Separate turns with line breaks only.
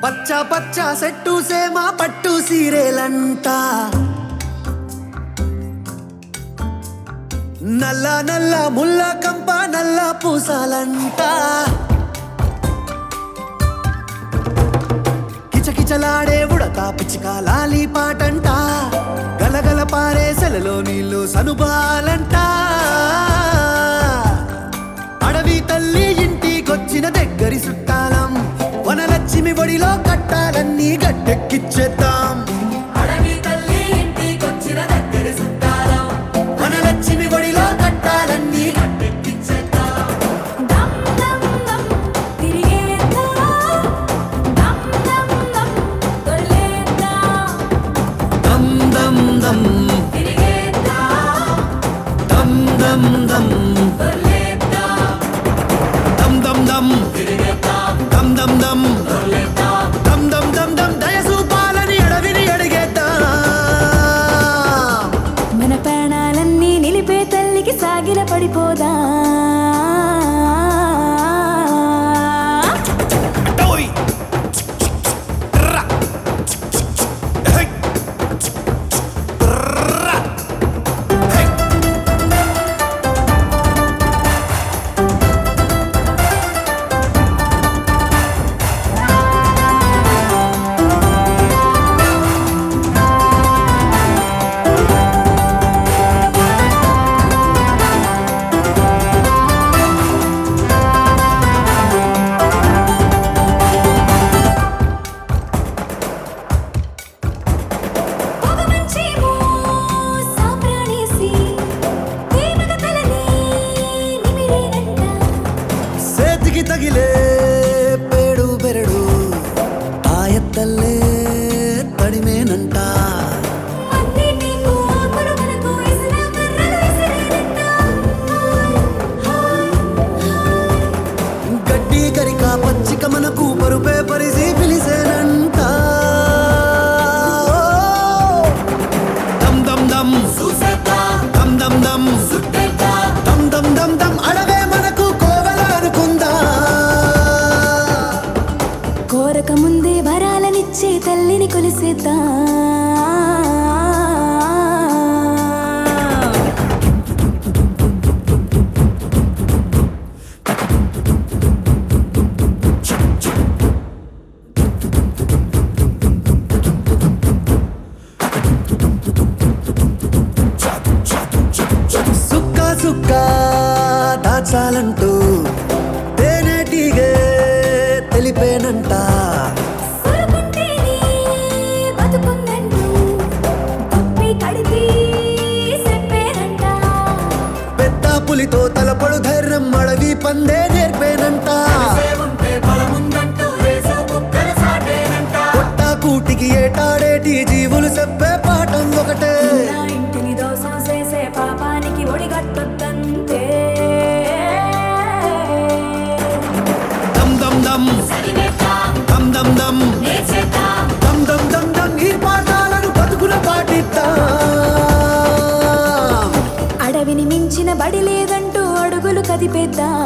పచ్చ పచ్చ సెట్టు సేమ పట్టు సీరేలంట నల్ల నల్ల ముల్ల కంప నల్ల పూసాలంట కిచకిచలాడే ఉడతా పిచ్చిక లాలి పాటంట గలగల పారే సెలలో నీళ్ళు సనుబాలంట అడవి తల్లి ఇంటికొచ్చిన దగ్గరి చుట్టాలం వనలక్ష్మి ఒడిలో కట్టాలన్నీ గట్టెక్కిచ్చేద్దాం
అడవి తల్లి ఇంటికొచ్చిన దగ్గరి చుట్టాలం
వనలక్ష్మి ఒడిలో కట్టాలన్నీ
గట్టెక్కిచ్చేద్దాం. దమ్ దమ్ దమ్ తిరిగేద్దాం. దమ్ దమ్ దమ్ దొర్లేద్దాం.
దమ్ దమ్ దమ్
తిరిగేద్దాం.
దమ్ దమ్ దమ్
దొర్లేద్దాం.
దమ్ దమ్ దమ్
తిరిగేద్దాం.
దమ్ దమ్ దమ్
దొర్లేద్దాం.
దమ్ దమ్ దమ్ దమ్ దయసూపాలని అడవిని అడిగేద్దాం
మన ప్రాణాలన్నీ నిలిపే తల్లికి సాగిల పడిపోదా
టోయ్ రా హై రా హై
పొగమంచేమో సాంబ్రాణేసి ప్రేమగ తలని నిమిరేనంట
సేతికి తగిలే పేడు బెరడు ఆయత్తల్లే తడిమేనంట
అన్నిటికూ ఆకులు మనకు ఇసిన కర్రలు విసిరేనంట
గడ్డి కరిక పచ్చిక మనకు పరుపే పరిసి పిలిసేనంట దమ్ దమ్ దమ్
చూసేద్దాం.
దమ్ దమ్ దమ్
చుట్టేద్దాం.
దమ్ దమ్ దమ్ దమ్ అడవే మనకు కోవెల అనుకుందా
కోరక ముందే వరాలనిచ్చే తల్లిని కొలిసేద్దాం
సుక్క సుక్క దాచాలంటూ తేనెటీగే తెలిపేనంట
కొరుకుంటేనే బతుకుందంటూ తప్పి కడిగి చెప్పేనంట
పెద్ద పులితో తలపడు ధైర్యం అడవి పందే నేర్పేనంట
ఉంటే బలముందంటూ వేసే కుక్కల సాటేనంట.
కొట్ట కూటికి ఏటాడేటి జీవులు చెప్పే పాఠం ఒకటే
నా ఇంటిని దోసం చేసే పాపానికి ఒడిగట్టొద్దంతే
దమ్ దమ్ దమ్
చదివేద్దాం.
దమ్ దమ్ దమ్
నేర్చేద్దాం.
దమ్ దమ్ దమ్ దమ్ ఈ పాఠాలను బతుకుల పాటిద్దాం
అడవిని మించిన బడి లేదంటూ అడుగులు కదిపేద్దాం